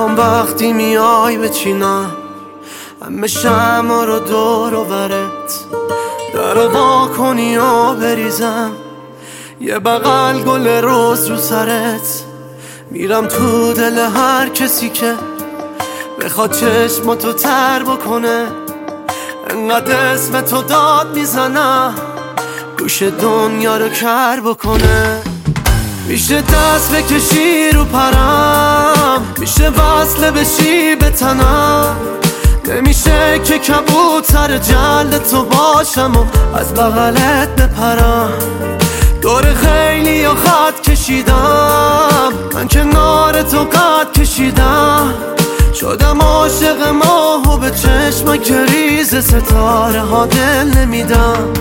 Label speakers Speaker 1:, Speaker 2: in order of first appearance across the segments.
Speaker 1: میخوام وقتی میای بچینم همه شمع رو دور و برت، در وا کنی و بریزم یه بغل گل روز رو سرت. میرم تو دل هر کسی که بخواد چشماتو تر بکنه، انقدر اسم تو داد میزنم گوش دنیا رو کر بکنه. میشه دست بکشی رو پرم، میشه وصله بشی به تنم، نمیشه که کبوتر جلد تو باشم و از بغلت بپرم. دور خیلی و خط کشیدم، من کنار تو قد کشیدم، شدم عاشق ماه و به چشم که ریز ستاره ها دل نمیدم.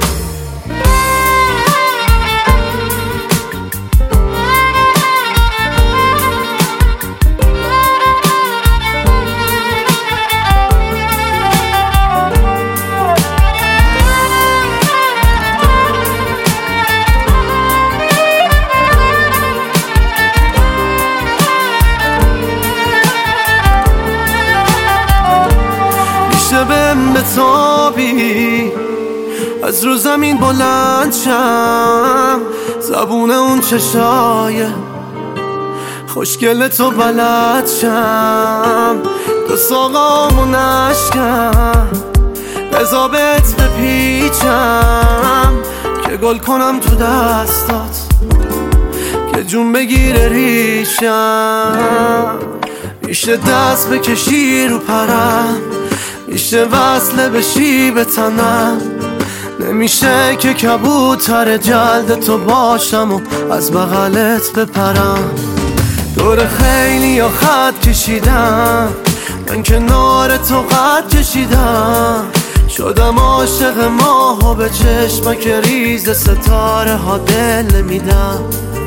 Speaker 1: بهم بتابی از رو زمین بلند شم، زبون اون چشای خوشگل تو بلد شم، تو ساقامو نشکم بزا بهت بپیچم که گل کنم تو دستات که جون بگیره ریشم. میشه دست بکشی رو پرم، میشه وصله بشی به تنم، نمیشه که کبوتر جلد تو باشم و از بغلت بپرم. دور خیلی یا خط کشیدم، من کنار تو قد کشیدم، شدم عاشق ماه و به چشمک ریز ستاره ها دل میدم.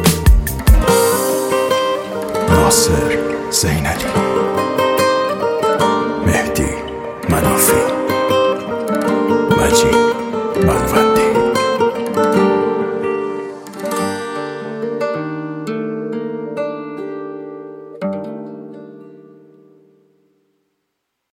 Speaker 2: ناصر زینالی، مهدی منافی، مجید